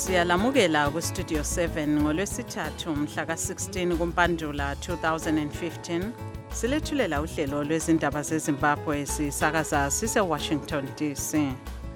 Siyalamukela ku Studio 7 ngolwesithathu mhla ka-16 kuMpandula 2015. Silethulela uhlelo lwezindaba zeZimbabwe sisakaza sise Washington DC.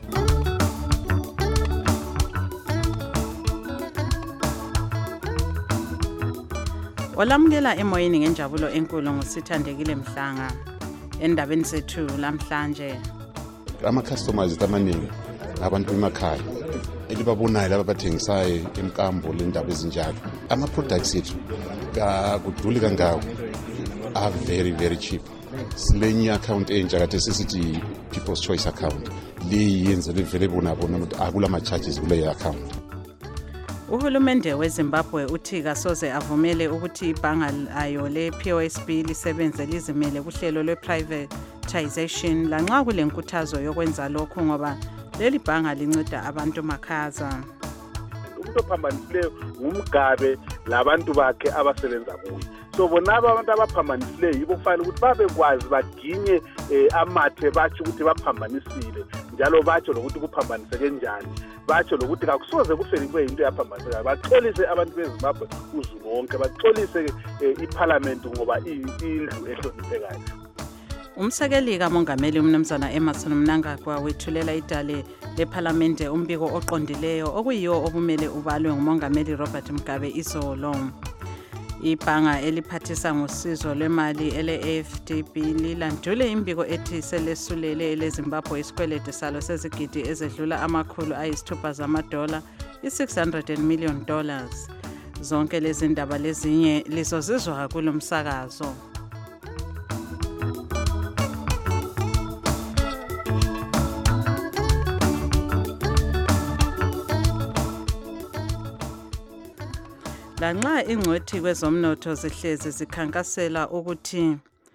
Olamukela emoyeni ngenjabulo enkulu ngusithandekile Mhlanga. Endabeni zethu lamhlanje. Ama-customers amaningi abantu emakhaya elibabonayo laba bathengisayo emkambo lendaba ezinjalo. Ama-products ethu kuduli kangako are very very cheap. Silenye account entsha kade sisithi People's Choice account. Liyenze livele bona akula ma-charges kule account. Uhulumende weZimbabwe uthi kasoze avumele ukuthi ibhanga layo le-POSB lisebenze lizimele kuhlelo lwe-privatization lanxa kulenkuthazo yokwenza lokho ngoba leli bhanga linceda abantu makhaza. Umuntu ophambanisileyo ngumgabe labantu bakhe abasebenza kuye. So bona abantu abaphambanisileyo yibo kufanele ukuthi babekwazi baginye amathe bathi ukuthi baphambanisile njalo batsho lokuthi kuphambaniseke njani. Batsho lokuthi akusoze kufele kube into yaphambaniseka. Baxolise abantu beZimbabwe uzulu wonke, baxolise iParliament ngoba indlu ehloniphekayo. Umsekeli kamongameli umnumzana Emmerson Mnangagwa wethulela idale leParlamente umbiko oqondileyo okuyiyo okumele ubalwe ngumongameli Robert Mugabe izolo. Ibhanga eliphathisa ngosizo lwemali ele-AFDB lilandule imbiko ethi selesulele eleZimbabwe isikwelede salo sezigidi ezedlula $600 zamadola, $600 million. Zonke lezi ndaba lezinye lizozizwa kulo msakazo. Lanxa ingcwethi kwezomnotho zihlezi zikhankasela ukuthi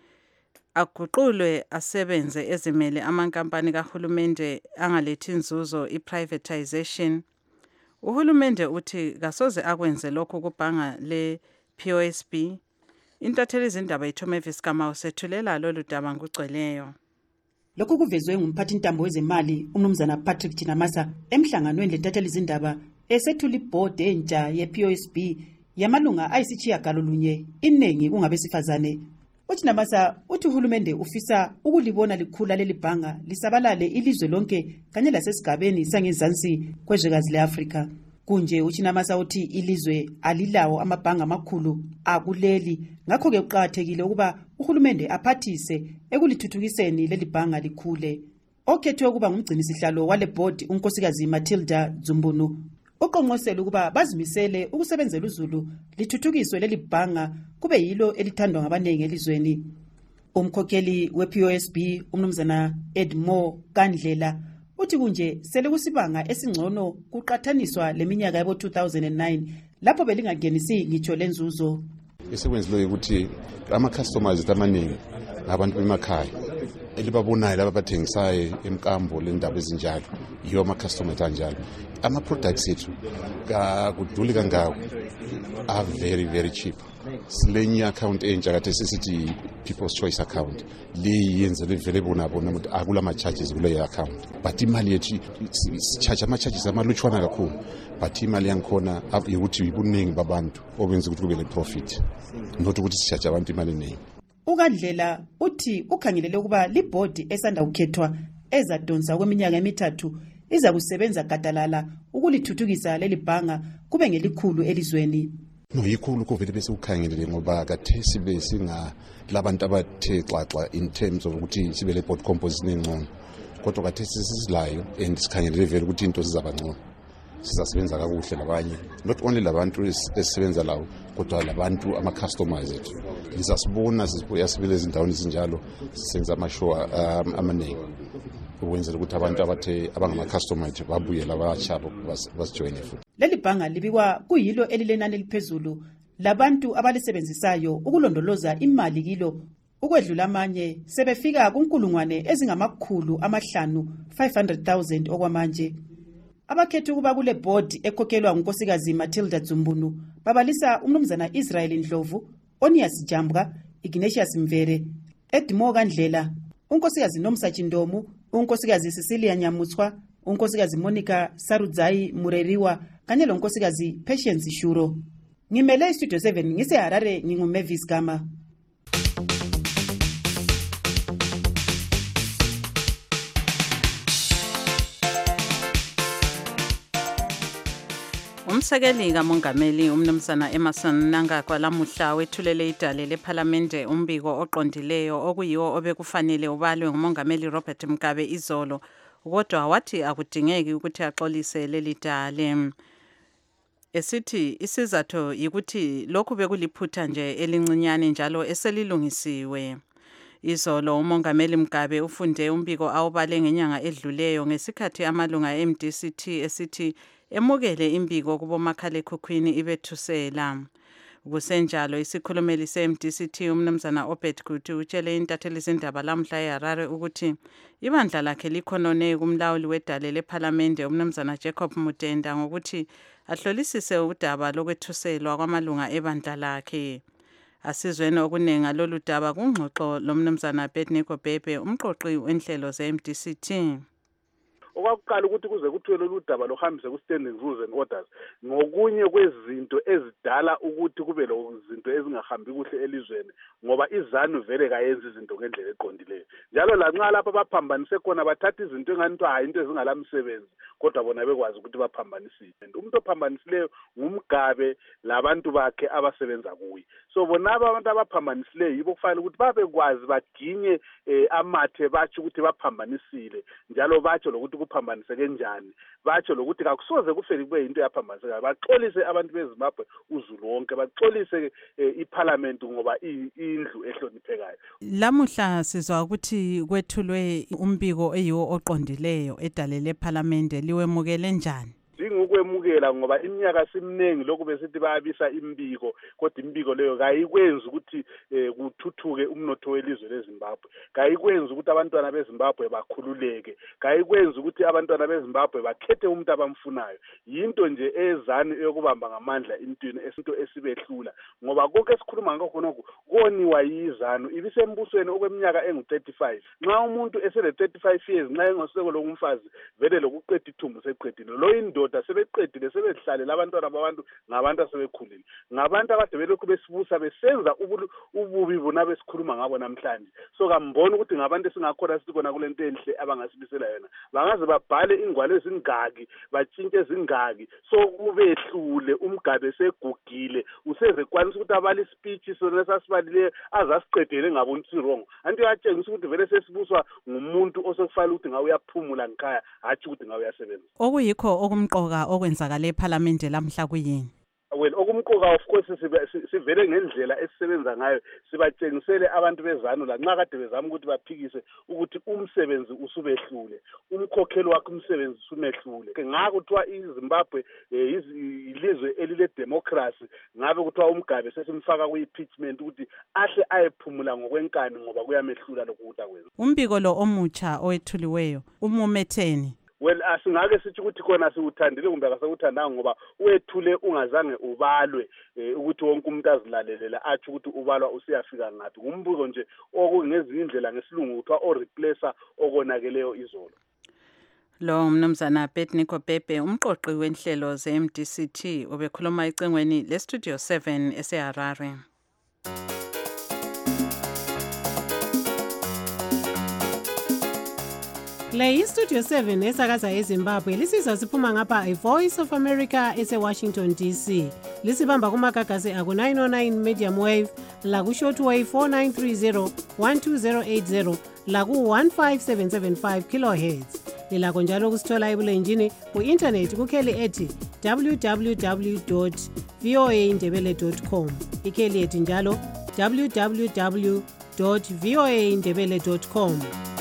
aguqulwe asebenze ezimele amankampani kahulumende angalethi inzuzo i-privatization, uhulumende uthi kasoze akwenze lokho kubhanga le-POSB. Intatheli izindaba iThomevis Kamau sethulela lolu daba ngugcweleyo. Lokhu kuvezwe ngumphathi intambo wezemali umnumzana Patrick Chinamasa emhlanganweni lentatheli izindaba esethula iboard entsha ye-POSB yamalunga ayisitshiyagalolunye inengi kungabesifazane. Uchinamasa uthi uhulumende ufisa ukulibona likhula leli bhanga lisabalale ilizwe lonke kanye lasesigabeni sangezansi kwezwekazi leAfrika. Kunje Uchinamasa uthi ilizwe alilawo amabhanga amakhulu akuleli, ngakho-ke kuqakathekile ukuba uhulumende aphathise ekulithuthukiseni leli bhanga likhule. Okhethwe ukuba ngumgcinisihlalo wale board unkosikazi Matilda Dzumbunu uqonqosela ukuba bazimisele ukusebenzela uzulu lithuthukiswe leli bhanga kube yilo elithandwa ngabanengi elizweni. Umkhokheli we-POSB umnumzana Edmo Kandlela uthi kunje sele kusibanga esingcono kuqathaniswa leminyaka yabo 2009 lapho belingangenisi ngitsho lenzuzo. Esekwenzileyo ukuthi ama-customers amaningi abantu bemakhaya elibabonayo laba bathengisayo emkambo lendaba ezinjalo yiyo ama-customers anjalo. Ama-products ethu kuduli kangako are very very cheap. Silenye account entsha kade sisithi People's Choice account. Liyenze livele bona akula ma-charges kule account. But imali yethu si-charge ama-charges amalutshwana kakhulu. But imali yangikhona ukuthi ibuningi babantu obenza ukuthi kube le-profit. Not ukuthi si-charge abantu imali eningi. UKandlela uthi ukhangelele ukuba libhodi esanda kukhethwa ezadonsa kweminyaka emithathu iza kusebenza gadalala ukulithuthukisa leli bhanga kube ngelikhulu elizweni. No, yikhulu kuvele bese ukhangelele ngoba kade sibe labantu abathe xaxa in terms of ukuthi sibe le board composition engcono. Kodwa kade sisilayo and sikhangelele vele ukuthi into zizaba ngcono. Sizasebenza kakuhle labanye. Not only labantu esisebenza lawo kodwa labantu ama-customers ethu. Lisasibona sibuyasibele ezindaweni ezinjalo sisenza ama-show amaningi ukwenzela ukuthi abantu abangama-customer ethu babuye labasha basijoyine futhi. Leli bhanga libikwa kuyilo elilenani eliphezulu labantu abalisebenzisayo ukulondoloza imali kilo ukwedlula amanye sebefika kunkulungwane ezingamakhulu amahlanu 500,000 okwamanje. Abakhethe ukuba kule board ekhokhelwa ngunkosikazi Matilda Dzumbunu babalisa umnumzana Israel Ndlovu, Onias Jambwa, Ignatius Mvere, Edmo Kandlela, unkosikazi Nomsachi Ndomu, unkosikazi Cecilia Nyamutswa, unkosikazi Monica Sarudzai Mureriwa kanye lonkosikazi Patience Shuro. Ngimele Studio 7 ngiseHarare nginguMavis Gama. Umsekeli kamongameli umnumzana Emmerson Mnangagwa lamuhla wethulele idale lePhalamende umbiko oqondileyo okuyiwo obekufanele ubalwe ngumongameli Robert Mugabe izolo, kodwa wathi akudingeki ukuthi axolise leli dale. Esithi isizathu yikuthi lokhu bekuliphutha nje elincinyane njalo eselilungisiwe. Izolo umongameli Mugabe ufunde umbiko awubale ngenyanga edluleyo ngesikhathi amalunga eMDCT esithi emukele imbiko kubomakhalekhukhwini ibethusela. Kusenjalo isikhulumeli se-MDCT umnumzana Obed Gutu utshele intatheli zindaba lamhla eHarare ukuthi ibandla lakhe likhonone kumlawuli wedale lePhalamende umnumzana Jacob Mutenda ngokuthi ahlolisise udaba lokwethuselwa kwamalunga ebandla lakhe. Asizweni okunenga lolu daba kungxoxo lomnumzana Abednego Bhebhe umqoqi wenhlelo ze-MDCT. Okwakuqala ukuthi kuze kuthiwe lolu daba lohambise ku-standing rules and orders ngokunye kwezinto ezidala ukuthi kube lezinto ezingahambi kuhle elizweni ngoba izanu vele kayenza izinto ngendlela eqondileyo. Njalo lanxa lapha baphambanise khona bathatha izinto enganto hayi into ezingalamsebenzi kodwa bona bekwazi ukuthi baphambanisile. Umuntu ophambanisileyo ngumgabe labantu bakhe abasebenza kuye. So bona abantu abaphambanisileyo yibo kufanele ukuthi babekwazi baginye amathe bathi ukuthi baphambanisile njalo batsho lokuthi kuphambanise kanjani batsho lokuthi akusoze kufele kube into yaphambaniseka baxolise abantu beZimbabwe uzulu wonke baxolise iParliament ngoba indlu ehloniphekayo. Lamuhla sizwa ukuthi kwethulwe umbiko eyiwo oqondileyo edale lePhalamende liwemukele njani? Dingukwemukela ngoba iminyaka simnengi lokhu besithi bayabisa imbiko kodwa imbiko leyo kayikwenza ukuthi kuthuthuke umnotho welizwe leZimbabwe, kayikwenza ukuthi abantwana beZimbabwe bakhululeke, kayikwenza ukuthi abantwana beZimbabwe bakhethe umuntu abamfunayo. Yinto nje ezani eyokubamba ngamandla intweni esinto esibehlula ngoba konke esikhuluma ngakho khonokho koniwa yizanu ibisembusweni okweminyaka engu35. Nxa umuntu esele 35 years nxa engosekelo lomfazi vele lokuqeda ithumbu seqedile lo indoda sebeqedile sebehlalela abantwana babantu ngabantu asebekhulile ngabantu abade belokhu besibusa besenza ububi bona besikhuluma ngabo namhlanje. So kambona ukuthi ngabantu esingakhona sikhona kulento enhle abangasibisela yona bangaze babhale ingwalo ezingaki batshintshe ezingaki so kubehlule umgabe segugile useze kwanisa ukuthi abali speech sona sasibalileyo azasiqedele ngabonisi wrong anti yatshengisa ukuthi vele sesibuswa ngumuntu osekufanele ukuthi ngawe uyaphumula ngikhaya hathi ukuthi ngawe uyasebenza. Okuyikho okumqoka okwenzakala ePhalamende lamhla kuyini? Well, okumqoka of course sivele ngendlela esisebenza ngayo sibatshengisele abantu bezanu la nxa kade bezama ukuthi baphikise ukuthi umsebenzi usubehlule umkhokheli wakhe umsebenzi usumehlule ngakho kuthiwa iZimbabwe ilizwe elile democracy ngabe kuthiwa umgabe sesimfaka ku-impeachment ukuthi ahle ayephumula ngokwenkani ngoba kuyamehlula lokhu ukuthi akwenza. Umbiko lo omutsha owethuliweyo umumetheni? Well, asingake sithi ukuthi khona siwuthandile kumbe akasewuthandanga ngoba wethule ungazange ubalwe ukuthi wonke umuntu azilalelela athi ukuthi ubalwa usiyafika ngathi. Ngumbuzo nje okungezinye indlela ngesilungu kuthiwa o-replacer okonakeleyo izolo. Lo mnumzana Abednego Bhebhe umqoqi wenhlelo ze-MDCT ubekhuluma ecengweni leStudio 7 eseHarare. Le iStudio 7 esakaza eZimbabwe lisizwa siphuma ngapha iVoice of America eseWashington DC. Lisibamba kumagagasi aku-909 medium wave, laku-shortwave 4930 12080, laku-15775 kilohertz. Lilakho njalo kusithola ebulenjini ku-internet kukheli ethi www.voaindebele.com. Ikheli ethi njalo www.voaindebele.com.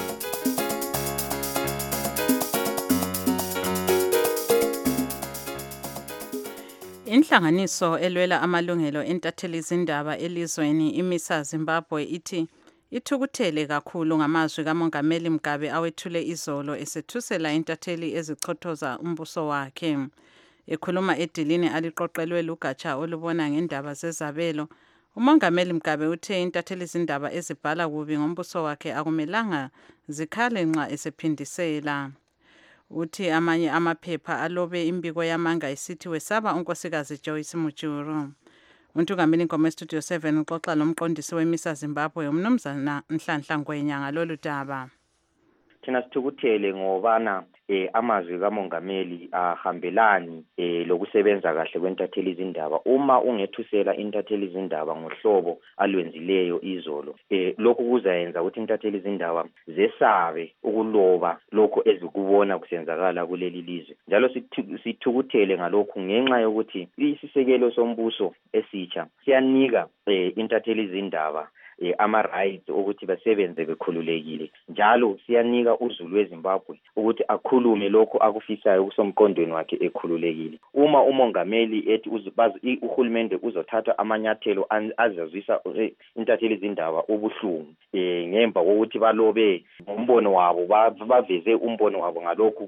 Inhlanganiso elwela amalungelo entatheli izindaba elizweni imisa Zimbabwe ithi ithukuthele kakhulu ngamazwi kamongameli Mugabe awethule izolo esethusela intatheli ezichothoza umbuso wakhe. Ekhuluma edilini aliqoqelwe lugatsha olubona ngendaba zezabelo, umongameli Mugabe uthe intatheli izindaba ezibhala kubi ngombuso wakhe akumelanga zikhale nxa esephindisela. uthi amanye amaphepha alobe imbiko yamanga isithi wesaba unkosikazi Joyce Mujuru. Untungameli Nkomo Studio 7 uxoxa lomqondisi weMisa Zimbabwe umnumzana Nhlanhla Ngwenya ngalolu daba. Thina sithukuthele ngobana amazwi kamongameli ahambelani lokusebenza kahle kwentatheli izindaba. Uma ungethusela intatheli izindaba ngohlobo alwenzileyo izolo, lokhu kuzayenza ukuthi intatheli izindaba zesabe ukuloba lokho ezikubona kusenzakala kuleli lizwe. Njalo sithukuthele ngalokhu ngenxa yokuthi isisekelo sombuso esitsha siyanika intatheli izindaba ama-rights ukuthi basebenze bekhululekile. Njalo siyanika uZulu weZimbabwe ukuthi akhulume lokho akufisayo kusomqondweni wakhe ekhululekile. Uma umongameli ethi uhulumende uzothatha amanyathelo azazwisa intatheli izindaba ubuhlungu ngemva kokuthi balobe ngombono wabo baveze umbono wabo ngalokhu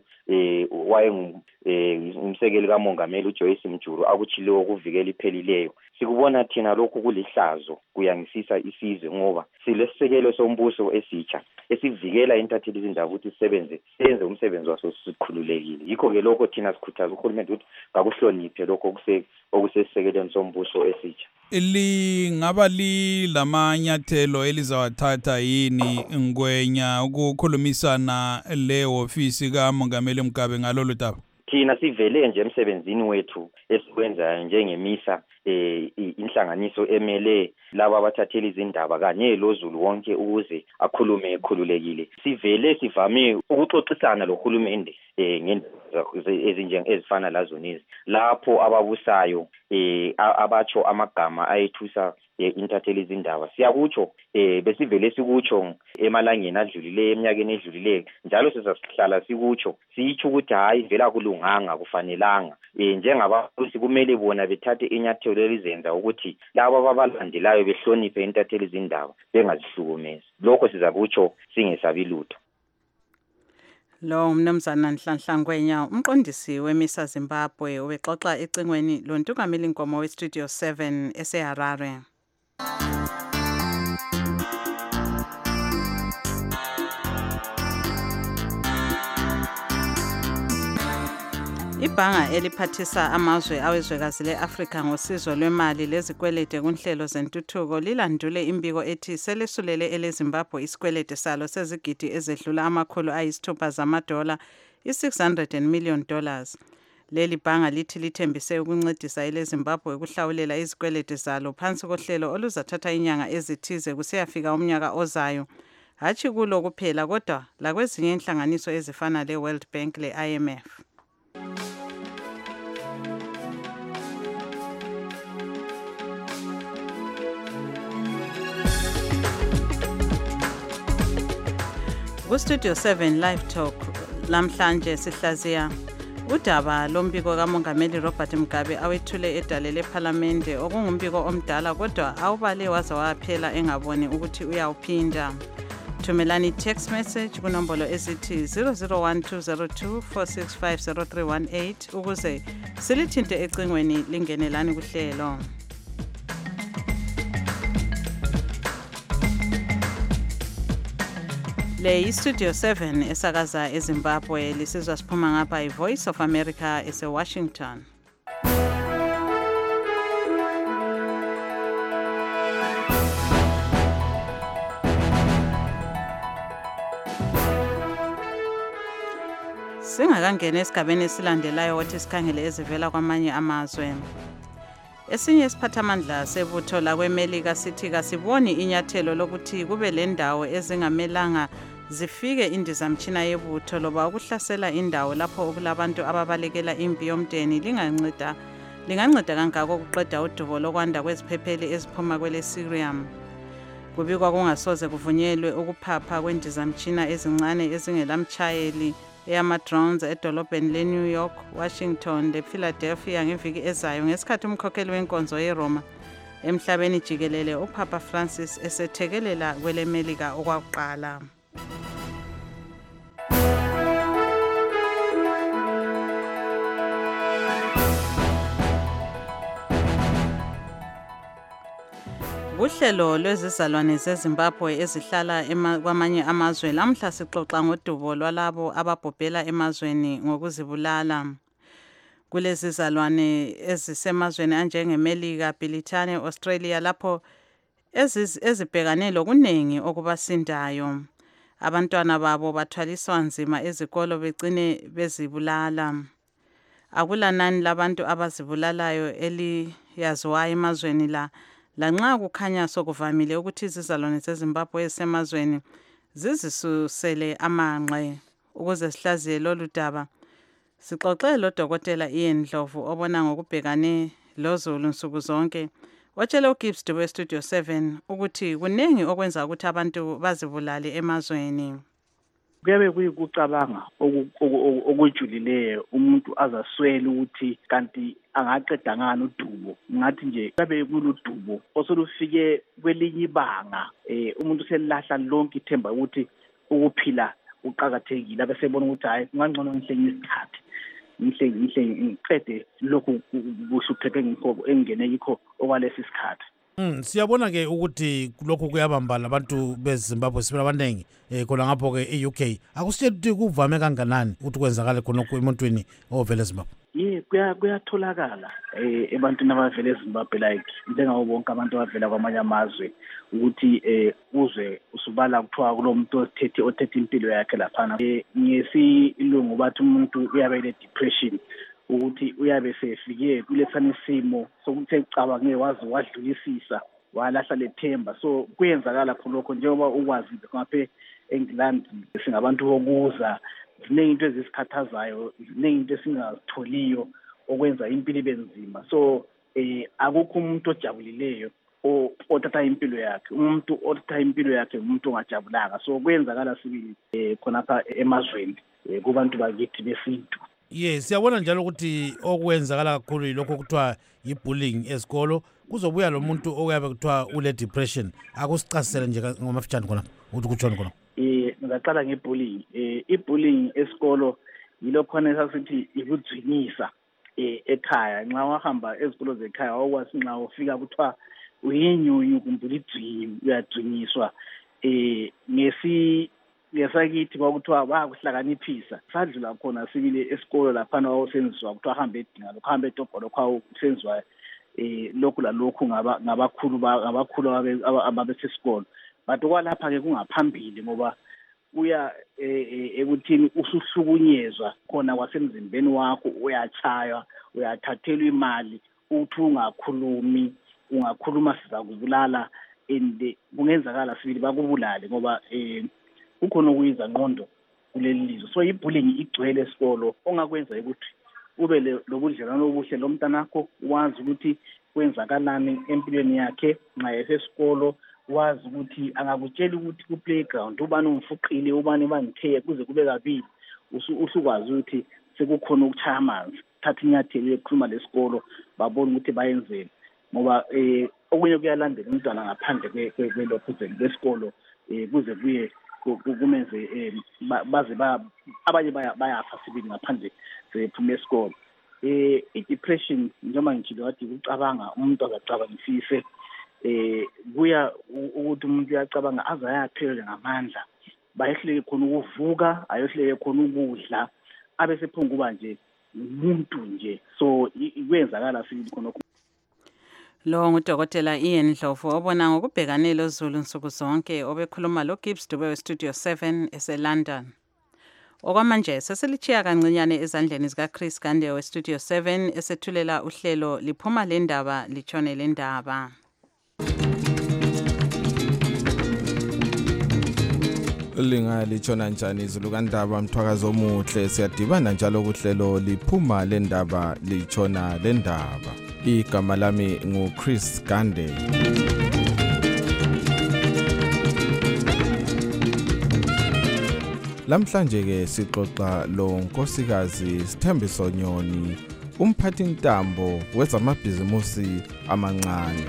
umsekeli kamongameli uJoyce Mujuru akutshileyo ukuvikela iphelileyo. Sikubona thina lokhu kulihlazo kuyangisisa isizwe ngoba silesisekelo sombuso esitsha esivikela intatheli izindaba ukuthi senze umsebenzi waso sikhululekile. Yikho ke lokho thina sikhuthaza uhulumende ukuthi ngakuhloniphe lokho okusesisekelweni sombuso esitsha. Lingaba lamanyathelo elizawathatha yini Ngwenya ukukhulumisana le ofisi kamongameli Mugabe ngalolu daba? Thina sivele nje emsebenzini wethu esikwenzayo njengemisa inhlanganiso emele laba abathatheli izindaba kanye loZulu wonke ukuze akhulume ekhululekile. Sivele sivame ukuxoxisana lohulumende ngendaba ezifana lazo nezi lapho ababusayo abatsho amagama ayethusa intatheli izindaba. Siyakutsho besivele sikutsho emalangeni adlulileyo eminyakeni edlulileyo, njalo sizahlala sikutsho sitsho ukuthi hayi vela kulunganga kufanelanga. Njengababusi kumele bona bethathe inyathelo elizenza ukuthi labo ababalandelayo behloniphe intatheli izindaba bengazihlukumezi. Lokho sizakutsho singesabi lutho. Lo umnumzana Nhlanhla Ngwenya umqondisi weMisa Zimbabwe ubexoxa ecingweni lontungameli Nkomo weStudio 7 eseHarare. Ibhanga eliphathisa amazwe awezwekazi le-Afrika ngosizo lwemali lezikwelede kunhlelo zentuthuko lilandule imbiko ethi selesulele eleZimbabwe isikwelede salo sezigidi ezedlula $600 zamadola $600 million. Leli bhanga lithi lithembise ukuncedisa eleZimbabwe ukuhlawulela izikwelede zalo phansi kohlelo oluzathatha inyanga ezithize kusiyafika umnyaka ozayo. Hatshi kulo kuphela kodwa lakwezinye inhlanganiso ezifana le-World Bank le-IMF. Studio 7 Live Talk lamhlanje sihlaziya udaba lombiko kamongameli Robert Mugabe awethule edale leParlamente okungumbiko omdala kodwa awubale waza waphela engaboni ukuthi uyawuphinda. Thumelani text message kunombolo esithi 001202465018 ukuze silithinte ecingweni lingenelani kuhlelo. Le Studio 7 esakaza eZimbabwe lisizwa siphuma ngapha iVoice of America eseWashington. Singakangena esigabeni esilandelayo wathi sikhangele ezivela kwamanye amazwe. Esinye isiphathamandla sebutho lakweMelika sithi kasiboni inyathelo lokuthi kube lendawo ezingamelanga zifike indizamtshina yebutho loba ukuhlasela indawo lapho okulabantu ababalekela impi yomdeni linganceda kangako ukuqeda udubo lokwanda kweziphepheli eziphuma kweleSyria. Kubikwa kungasoze kuvunyelwe ukuphapha kwendizamtshina ezincane ezingelamtshayeli eyama-drones edolobheni leNew York, Washington lePhiladelphia ngeviki ezayo ngesikhathi umkhokheli wenkonzo yeRoma emhlabeni jikelele uPapa Francis esethekelela kweleMelika okwakuqala. Uhlelo lwezizalwane zeZimbabwe ezihlala kwamanye amazwe lamhla sixoxa ngodubo lwalabo ababhobhela emazweni ngokuzibulala. Kulezi zizalwane ezisemazweni anjengeMelika, Britane, Australia lapho ezibhekane lokuningi okubasindayo. Abantwana babo bathwaliswa nzima ezikolo begcine bezibulala. Akulanani labantu abazibulalayo eliyaziwayo emazweni lanxa kukhanya sokuvamile ukuthi izizalwane zeZimbabwe ezisemazweni zizisusele amanqe. Ukuze sihlaziye lolu daba sixoxe loDokotela Ian Ndlovu obona ngokubhekane loZulu nsuku zonke. Watshela uGibbs Dube Studio 7 ukuthi kuningi okwenza ukuthi abantu bazibulale emazweni. Kuyabe kuyikucabanga okujulileyo umuntu azaswela ukuthi kanti angaqeda ngani udubo. Ngathi nje kuyabe kuludubo osolufike kwelinye ibanga umuntu selahla lonke ithemba ukuthi ukuphila uqhakathekile abesebona ukuthi hayi ngangcono ngihlenge isikhathi ngiqede lokhu kuhlupheke ngikho engene yikho okwalesi sikhathi. Siyabona ke ukuthi lokho kuyabamba labantu beZimbabwe sibona abaningi khona ngapho ke eUK. Akusitshela ukuthi kuvame kanganani ukuthi kwenzakale khonokho emuntwini ovela eZimbabwe. Kuyatholakala ebantwini abavela eZimbabwe like njengabo bonke abantu abavela kwamanye amazwe ukuthi uzwe usubala kuthiwa kulomuntu othethe impilo yakhe laphana. Ngesilungu bathi umuntu uyabe ne-depression ukuthi uyabe sefike kulesana isimo sokuthi ecabange wazi wadlulisisa walahla lethemba. So kuyenzakala khonokho njengoba ukwazi ngapha eNgland singabantu bokuza ziningi into ezisikhathazayo ziningi into esingazitholiyo okwenza impilo ibe nzima. So akukho umuntu ojabulileyo othatha impilo yakhe. Umuntu othatha impilo yakhe umuntu ongajabulanga. So kuyenzakala sibili khonapha emazweni kubantu bakithi besintu. Yes, siyabona njalo ukuthi okwenzakala kakhulu yilokho kuthiwa yi-bullying esikolo. Kuzobuya lo muntu okuyabe kuthiwa ule depression. Akusicasisele nje ngomafitshane khona ukuthi kutshoni khona. Ngaqala ngebullying. I-bullying esikolo yilokhona esasithi ikudzinyisa ekhaya. Nxa wahamba ezikolo zekhaya awukwazi nxa ufika kuthiwa uyinyunyu kumbe ulidzwinyu uyadzinyiswa. Ngesakithi kwakuthiwa bakuhlakaniphisa. Sadlula khona sibili esikolo laphana wawusenziwa kuthiwa hambe edinga lokho hambe edobho lokho kusenziwa lokhu lalokhu ngabakhulu ababesesikolo. But okwalapha ke kungaphambili ngoba uya ekuthini usuhlukunyezwa khona kwasemzimbeni wakho, uyachaywa, uyathathelwa imali, uthi ungakhuluma sizakubulala and kungenzakala sibili bakubulale ngoba kukhona okuyiza ngqondo kuleli lizwe. So i-bullying igcwele esikolo. Ongakwenza ukuthi ube lobudlelwano obuhle lomntanakho, wazi ukuthi kwenzakalani empilweni yakhe nxa esesikolo, wazi ukuthi angakutshela ukuthi ku-playground ubani umfuqile ubani bangithe kuze kube kabili usukwazi ukuthi sekukhona ukuchaya amanzi, thatha inyathelo yokukhuluma lesikolo babone ukuthi bayenzeni ngoba okunye kuyalandela umntwana ngaphandle kwelokho lesikolo kuze kuye kumenze baze abanye bayafa sibili ngaphandle sephuma esikolo. I-depression njengoba ngitshilo wathi ukucabanga umuntu akacabangisise kuya ukuthi umuntu uyacabanga aze ayaphelele ngamandla bayehleke khona ukuvuka ayohleke khona ukudla abe sephunguba nje umuntu nje. So kwenzakala sibili khona. Lo nguDokotela Ian Ndlovu obona ngokubhekane loZulu nsuku zonke obekhuluma loGibbs Dube Studio 7 eseLondon. Okwamanje sesilichiya kancinyane ezandleni zikaChris Gande weStudio 7 esethulela uhlelo liphuma le ndaba litshone le ndaba. Linga litshona njani izulu kandaba mthwakazo omuhle siyadibana njalo kuhlelo liphuma le ndaba litshona le ndaba. Igama lami nguChris Gande. Lamhlanje ke sixoxa lo nkosikazi Sithembiso Nyoni, umphathi ntambo wezamabhizimusi amancane.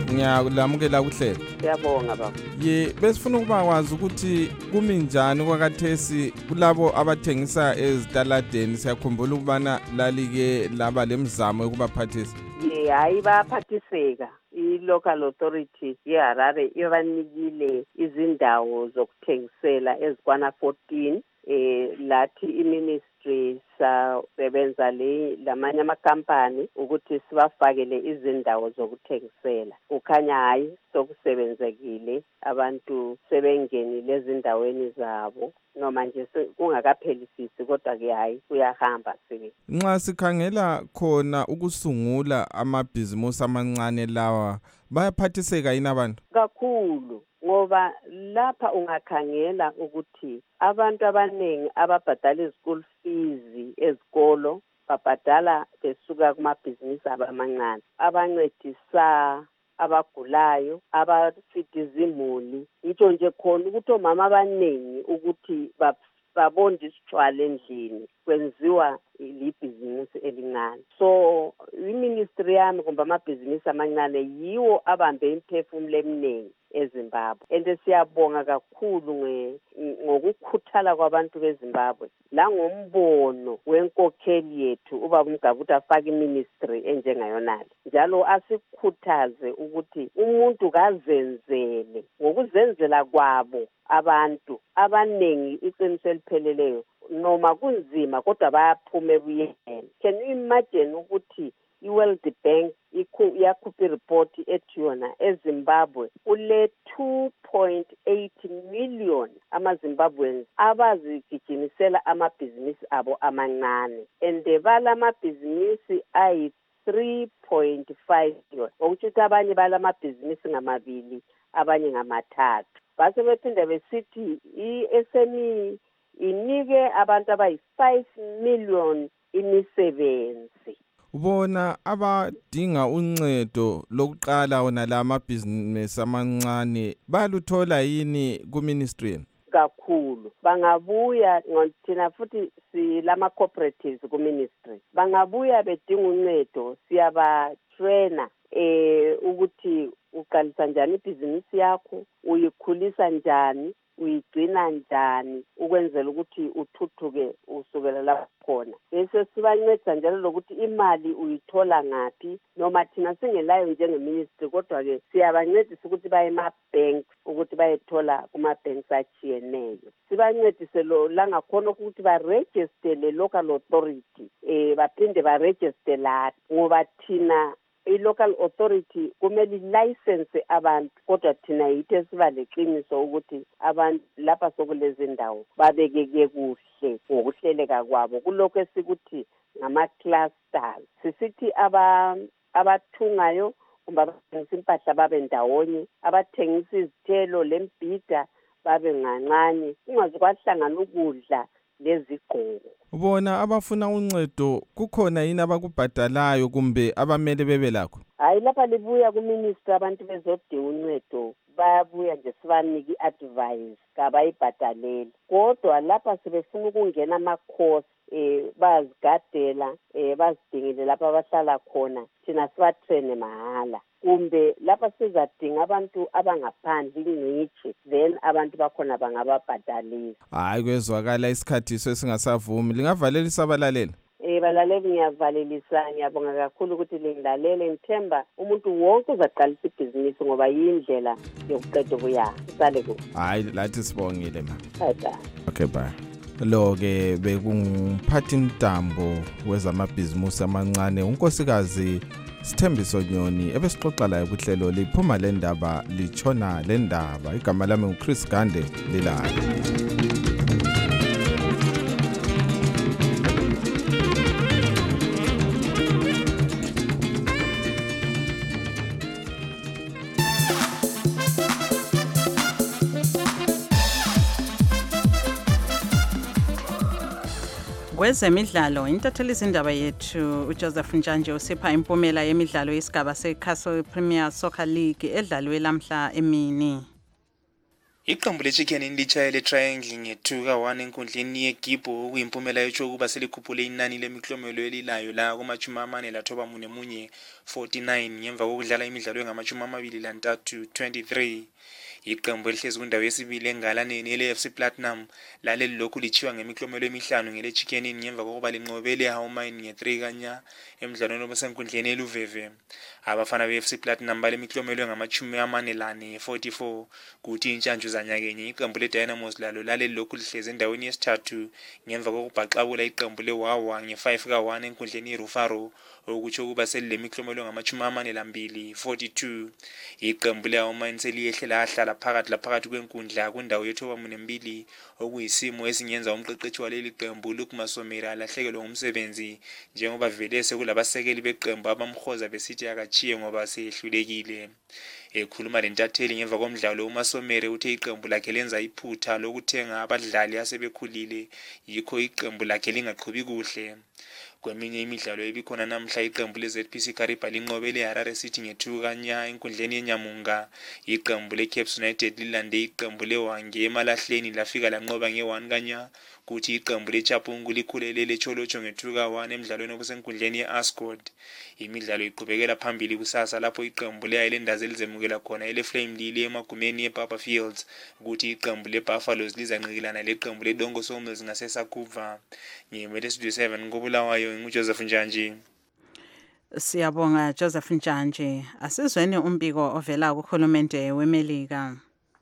Ngiyalamukela kuhle. Siyabonga baba. Ye besifuna ukuba kwazi ukuthi kumi njani kwakathesi kulabo abathengisa ezitaladeni. Siyakhumbula ukubana lalike laba lemizamo yokubaphathisa. Hayi baphathiseka. I-local authority yeHarare ibanikile izindawo zokuthengisela ezikwana 14. Lathi iministry sasebenza lamanye amakampani ukuthi sibafakele izindawo zokuthengisela. Kukhanya hayi sokusebenzekile, abantu sebengenile ezindaweni zabo noma nje kungakaphelisisi kodwa ke hayi kuyahamba sike. Nxa sikhangela khona ukusungula amabhizimusi amancane lawa bayaphathiseka yini abantu? Kakhulu. Ngoba lapha ungakhangela ukuthi abantu abaningi ababhadala izikolo fees ezikolo babhadala besuka kumabhizinisi abamancane abancedisa abagulayo abafitiza imuli. Itsho nje khona ukuthi omama abaningi ukuthi babonda isitshwala endlini kwenziwa libhizinisi elincane. So iministry yami kumbe amabhizinisi amancane yiwo abambe imphefumulo eminingi eZimbabwe. And siyabonga kakhulu ngokukhuthala kwabantu beZimbabwe la ngombono wenkokheli yethu ubaba uMgavuthi afake iministry enjengayonale. Njalo asikhuthaze ukuthi umuntu kazenzele ngokuzenzela kwabo abantu abaningi iqiniso elipheleleyo noma kunzima kodwa bayaphuma ebuyeni. Can you imagine ukuthi i-World Bank yakhupha ireport ethi yona eZimbabwe kule 2.8 million amaZimbabweans abazigijimisela amabhizinisi abo amancane and bala amabhizinisi ayi 3.5 million. Ukuthi abanye bala amabhizinisi ngamabili abanye ngamathathu. Base bephinde besithi i-SME inike abantu abayi-5 million imisebenzi. Ubona abadinga uncedo lokuqala wona la amabhizinisi amancane baluthola yini ku-ministry? Kakhulu. Bangabuya ngothina futhi silama cooperatives ku-ministry. Bangabuya bedinga uncedo siyabatraina ukuthi uqalisa njani ibhizinisi yakho, uyikhulisa njani, uyigcina njani ukwenzela ukuthi uthuthuke usukela lapho khona. Bese sibanceda njalo lokuthi imali uyithola ngaphi noma thina singelayo njengeministry kodwa ke siyabancedisa ukuthi baye ema-bank ukuthi bayethola kuma-banks achiyeneyo. Sibancedise la ngakhona ukuthi baregister le local authority baphinde baregister lathi ngoba thina i-local authority kumele license abantu kodwa thina yithi esiba leqiniso ukuthi abantu lapha sokulezi ndawo babekeke kuhle ngokuhleleka kwabo kulokho esikuthi ngama-clusters. Sisithi abathungayo kumbe abathengisa impahla babe ndawonye, abathengisa izithelo lembhida babe ngancane, kungaze kwahlangana ukudla lezigqoko. Ubona abafuna uncedo kukhona yini abakubhadalayo kumbe abamele bebe lakho? Hayi lapha libuya kuministry abantu bezodinga uncedo bayabuya nje sibanike i-advice kabayibhadaleli. Kodwa lapha sebefuna ukungena ama-course bazigadela bazidingile lapha abahlala khona thina sibatraine mahala. Kumbe lapha sizadinga abantu abangaphandle ingcitshi then abantu bakhona bangababhadalisa. Hayi kwezwakala isikhathi sesingasavumi lingavalelisa abalaleli. Balaleli ngiyavalelisa, ngiyabonga kakhulu ukuthi lingilalele. Ngithemba umuntu wonke uzaqalisa ibhizinisi ngoba yindlela yokuqeda ubuyanga. Sisale kuhle. Hayi lathi sibongile ma. Bye. Okay bye. Lo-ke bekungumphathi ntambo wezamabhizimusi amancane unkosikazi Sithembiso Nyoni ebesixoxa laye kuhlelo liphuma le ndaba litshona le ndaba. Igama lami nguChris Gande lilala. Kwezemidlalo intatheli izindaba yethu uJoseph Njanje usipha impumela yemidlalo yesigaba seCastle Premier Soccer League edlalwe lamhla emini. Iqembu leChicken litshaye le-Triangle nge-2-1 enkundleni yeGibbo okuyimpumela etsho ukuba selikhuphule inani lemiklomelo elilayo la kuma-49 49 ngemva kokudlala imidlalo engama-23 23. Iqembu elihlezi kwindawo yesibili engalaneni ele-FC Platinum lale lilokhu lichiwa ngemiklomelo emihlanu ngele-Chicken ngemva kokuba linqobe le-Howmine nge-3-0 emidlalweni obesenkundleni eluveve. Abafana be-FC Platinum balemiklomelo engama-44 44 kuthi intshantshu zanyakenye iqembu le-Dynamos lalo lale lilokhu lihlezi endaweni yesithathu ngemva kokubhaxabula iqembu le-Wawa nge-5-1 enkundleni yeRufaro okutsho ukuba selilemiklomelo engama-42 42. Iqembu le-Howmine seliyehle lahlala phakathi kwenkundla kwindawo yethoba 2 okuyisimo esingenza umqeqeshi waleli qembu Luke Masomera alahlekelwe ngumsebenzi njengoba vele sekulabasekeli beqembu abamhoza besithi akachiye ngoba sehlulekile. Ekhuluma lentatheli ngemva komdlalo uMasomere uthe iqembu lakhe lenza iphutha lokuthenga abadlali asebekhulile yikho iqembu lakhe lingaqhubi kuhle. Kweminye imidlalo ebikhona namhla iqembu le-ZPC Kariba linqobe le-Harare City nge-2-0 enkundleni yeNyamunga. Iqembu le-Caps United lilande iqembu le-Hwange emalahleni lafika lanqoba nge-1-0 kuthi iqembu le-Chapungu likhulele le-Cholocho nge-2-1 emidlalweni obusenkundleni ye-Ascot. Imidlalo iqhubekela phambili kusasa lapho iqembu le-Highlanders elizemukela khona ele-Flame lile emagumeni ye-Papa Fields kuthi iqembu le-Buffaloes lizanqikilana leqembu le-Dongo Sawmills ngaseSakuva. Ngimele Studio 7 ngobulawayo nguJoseph Njanji. Siyabonga Joseph Njanji. Asizweni umbiko ovela kuhulumende weMelika.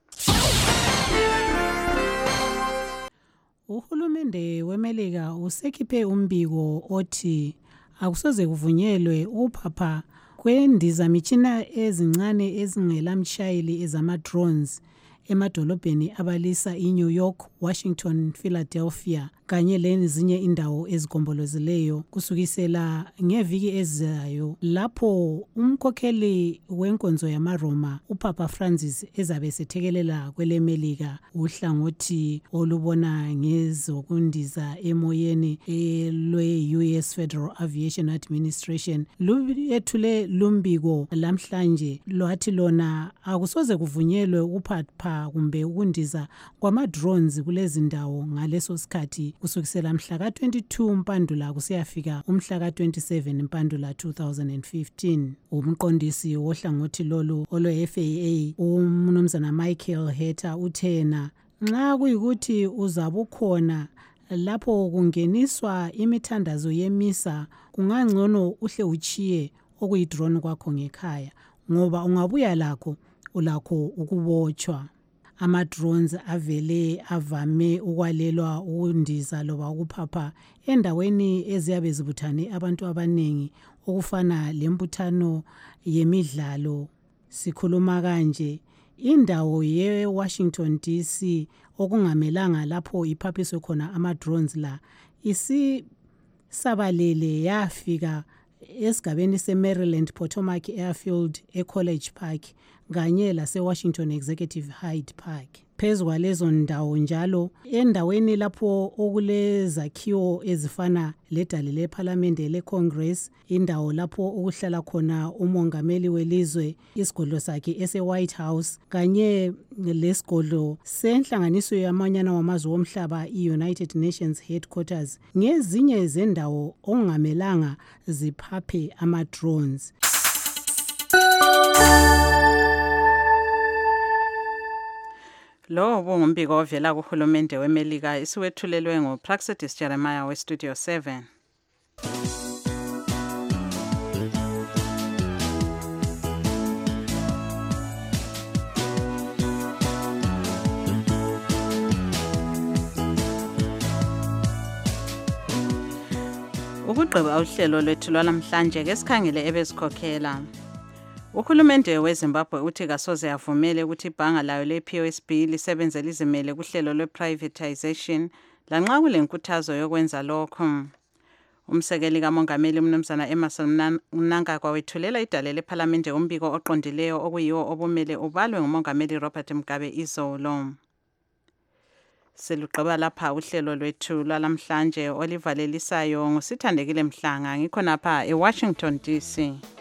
Uhulumende weMelika usekhiphe umbiko othi akusoze kuvunyelwe ukuphapha kwendizamitshina ezincane ezingelamshayeli ezama-drones emadolobheni abalisa iNew York, Washington, Philadelphia kanye lezinye indawo ezigombolozeleyo kusukisela ngeviki ezayo lapho umkhokheli wenkonzo yamaRoma uPapa Francis ezabe sethekelela kweleMelika uhlangothi olubona ngezokundiza emoyeni lwe-US Federal Aviation Administration luyethule lumbiko lamhlanje lwathi lona akusoze kuvunyelwe ukuphapha kumbe ukundiza kwama-drones kulezi ndawo ngaleso sikhathi kusukisela mhla ka-22 Mpandula kusiyafika umhla ka-27 Mpandula 2015. Umqondisi wohlangothi lolu olwe-FAA umnumzana Michael Hatter uthena nxa kuyikuthi uzabukhona lapho kungeniswa imithandazo yemisa kungangcono uhle uchiye okuyi-drone kwakho ngekhaya ngoba ungabuya lakho ulakho ukubotshwa. Ama-drones avele avame ukwalelwa ukundiza loba ukuphapha endaweni eziyabe zibuthane abantu abaningi okufana lembuthano yemidlalo. Sikhuluma kanje indawo ye-Washington DC okungamelanga lapho iphaphiswe khona ama-drones la isisabalele yafika esigabeni se-Maryland Potomac Airfield eCollege Park kanye lase-Washington Executive Hyde Park. Phezu kwalezo ndawo njalo endaweni lapho okulezakhiwo ezifana ledale lephalamende leCongress, indawo lapho okuhlala khona umongameli welizwe, isigodlo sakhe ese-White House kanye lesigodlo senhlanganiso yamanyana wamazwe omhlaba i-United Nations Headquarters ngezinye zendawo okungamelanga ziphaphe ama-drones. Lo bungumbiko ovela kuhulumende weMelika isiwethulelwe nguPraxedis Jeremiah weStudio 7. Ukugqiba uhlelo lwethu lwalamhlanje ke sikhangele ebesikhokhela. Uhulumende weZimbabwe uthi kasoze avumele ukuthi ibhanga layo le-POSB lisebenze lizimele kuhlelo lwe-privatization lanxa kulenkuthazo yokwenza lokho. Umsekeli kamongameli umnumzana Emmerson Mnangagwa wethulela idale lephalamende umbiko oqondileyo okuyiwo obumele ubalwe ngumongameli Robert Mugabe izolo. Selugqiba lapha uhlelo lwethu lwalamhlanje olivalelisayo ngusithandekile Mhlanga ngikhona lapha eWashington DC.